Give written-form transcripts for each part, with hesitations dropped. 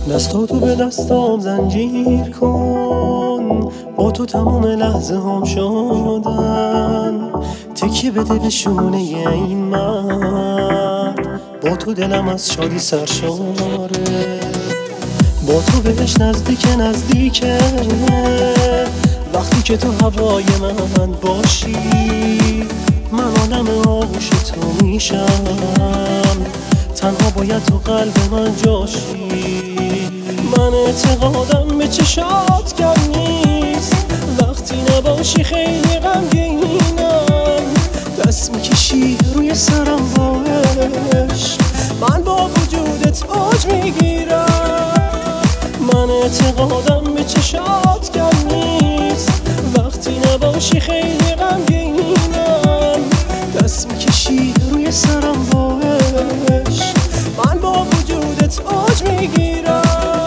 دستاتو به دستام زنجیر کن، با تو تمام لحظه هم شدن. تکیه بده به شونه این مرد، با تو دلم از شادی سرشاره. با تو بهش نزدیکه وقتی که تو هوای من باشی. من آدم آغوش تو میشم، تنها باید تو قلب من جاشی. من اعتقادم به چشات کم نیست، وقتی نباشی خیلی غمگینم. دست میکشی روی سرم باش، من با وجودت اوج میگیرم. من اعتقادم به چشات کم نیست، وقتی نباشی خیلی غمگینم. دست میکشی روی سرم باش، من با وجودت اوج میگیرم.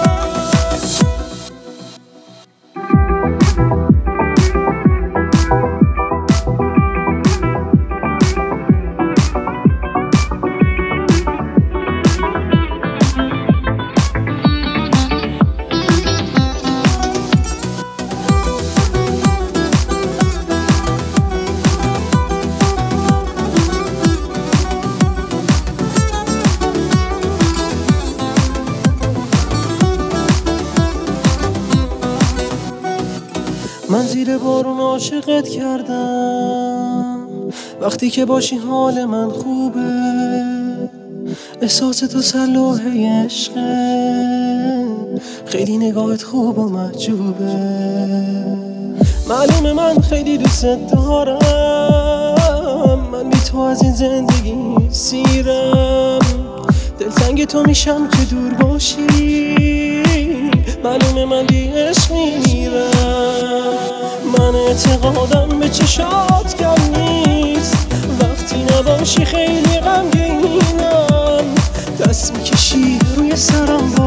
من زیر بارون عاشقت کردم، وقتی که باشی حال من خوبه. احساس تو سلوحه عشقه، خیلی نگاهت خوب و محجوبه. معلومه من خیلی دوست دارم، من بی تو از این زندگی سیرم. دلتنگ تو میشم که دور باشی، معلومه من بی عشق میمیرم. من اعتقادم به چشات کم نیست، وقتی نباشی خیلی غمگینم. دست میکشی روی سرم